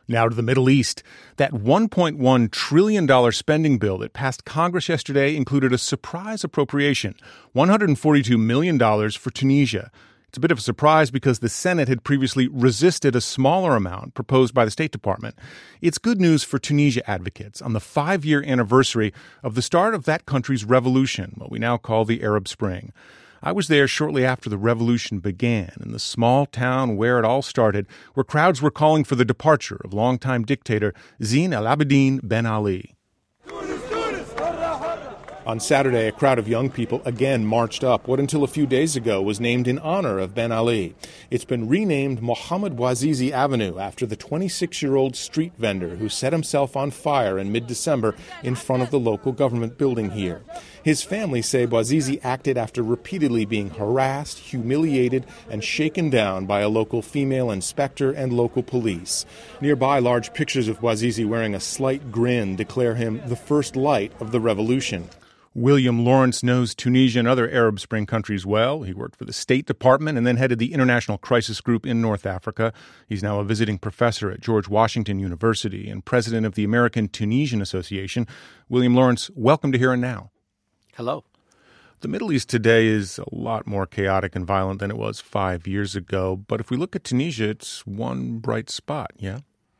Now to the Middle East. That $1.1 trillion spending bill that passed Congress yesterday included a surprise appropriation, $142 million for Tunisia. It's a bit of a surprise because the Senate had previously resisted a smaller amount proposed by the State Department. It's good news for Tunisia advocates on the 5-year anniversary of the start of that country's revolution, what we now call the Arab Spring. I was there shortly after the revolution began in the small town where it all started, where crowds were calling for the departure of longtime dictator Zine al-Abidine Ben Ali. On Saturday, a crowd of young people again marched up what until a few days ago was named in honor of Ben Ali. It's been renamed Mohammed Bouazizi Avenue after the 26-year-old street vendor who set himself on fire in mid-December in front of the local government building here. His family say Bouazizi acted after repeatedly being harassed, humiliated, and shaken down by a local female inspector and local police. Nearby, large pictures of Bouazizi wearing a slight grin declare him the first light of the revolution. William Lawrence knows Tunisia and other Arab Spring countries well. He worked for the State Department and then headed the International Crisis Group in North Africa. He's now a visiting professor at George Washington University and president of the American Tunisian Association. William Lawrence, welcome to Here and Now. Hello. The Middle East today is a lot more chaotic and violent than it was 5 years ago. But if we look at Tunisia, it's one bright spot, yeah?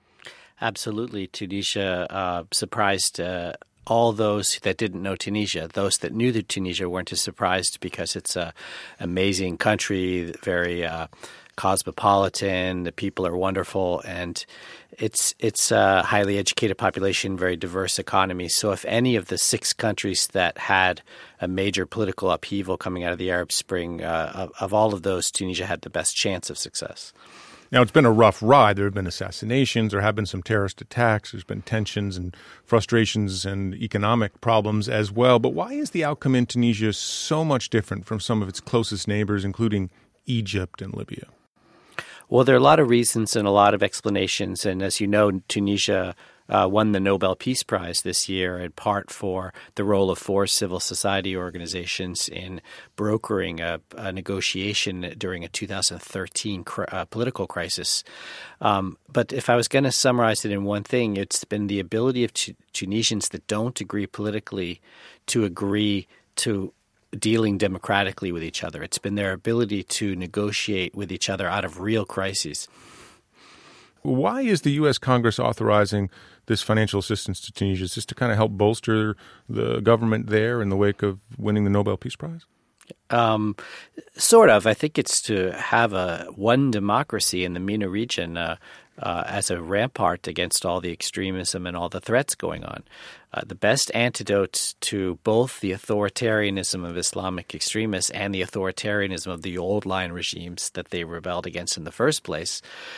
Absolutely. Tunisia surprised all those that didn't know Tunisia. Those that knew that Tunisia weren't as surprised because it's an amazing country, very cosmopolitan. The people are wonderful, and it's a highly educated population, very diverse economy. So if any of the 6 countries that had a major political upheaval coming out of the Arab Spring, of all of those, Tunisia had the best chance of success. Now, it's been a rough ride. There have been assassinations. There have been some terrorist attacks. There's been tensions and frustrations and economic problems as well. But why is the outcome in Tunisia so much different from some of its closest neighbors, including Egypt and Libya? Well, there are a lot of reasons and a lot of explanations. And as you know, Tunisia won the Nobel Peace Prize this year in part for the role of 4 civil society organizations in brokering a negotiation during a 2013 political crisis. But if I was going to summarize it in one thing, it's been the ability of Tunisians that don't agree politically to agree to dealing democratically with each other. It's been their ability to negotiate with each other out of real crises. Why is the U.S. Congress authorizing this financial assistance to Tunisia? Is this to kind of help bolster the government there in the wake of winning the Nobel Peace Prize? Sort of. I think it's to have one democracy in the MENA region as a rampart against all the extremism and all the threats going on. The best antidote to both the authoritarianism of Islamic extremists and the authoritarianism of the old line regimes that they rebelled against in the first place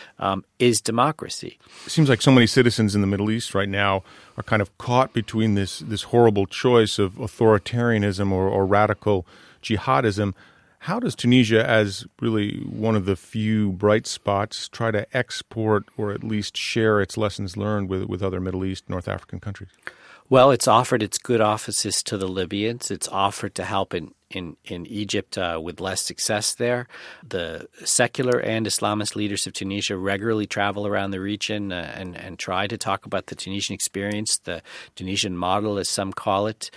is democracy. It seems like so many citizens in the Middle East right now are kind of caught between this horrible choice of authoritarianism or radical jihadism. How does Tunisia, as really one of the few bright spots, try to export or at least share its lessons learned with other Middle East, North African countries? Well, it's offered its good offices to the Libyans. It's offered to help in Egypt with less success there. The secular and Islamist leaders of Tunisia regularly travel around the region and try to talk about the Tunisian experience, the Tunisian model, as some call it.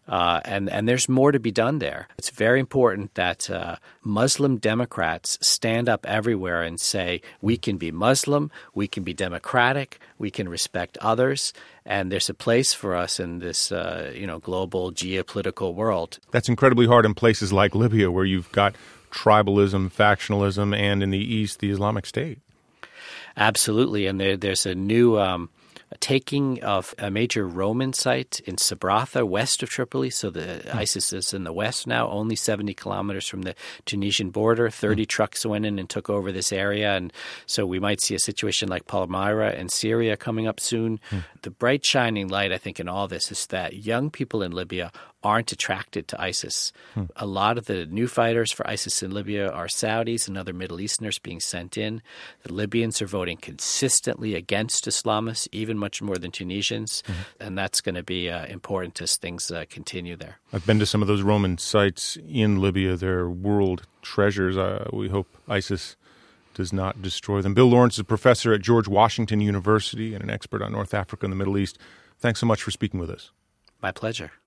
And there's more to be done there. It's very important that Muslim Democrats stand up everywhere and say, we can be Muslim, we can be democratic, we can respect others, and there's a place for us in this global geopolitical world. That's incredibly hard in places like Libya, where you've got tribalism, factionalism, and in the east, the Islamic State. Absolutely, and there's a new taking of a major Roman site in Sabratha, west of Tripoli. So ISIS is in the west now, only 70 kilometers from the Tunisian border. 30 trucks went in and took over this area. And so we might see a situation like Palmyra in Syria coming up soon. The bright shining light, I think, in all this is that young people in Libya aren't attracted to ISIS. A lot of the new fighters for ISIS in Libya are Saudis and other Middle Easterners being sent in. The Libyans are voting consistently against Islamists, even much more than Tunisians, and that's going to be important as things continue there. I've been to some of those Roman sites in Libya. They're world treasures. We hope ISIS does not destroy them. Bill Lawrence is a professor at George Washington University and an expert on North Africa and the Middle East. Thanks so much for speaking with us. My pleasure.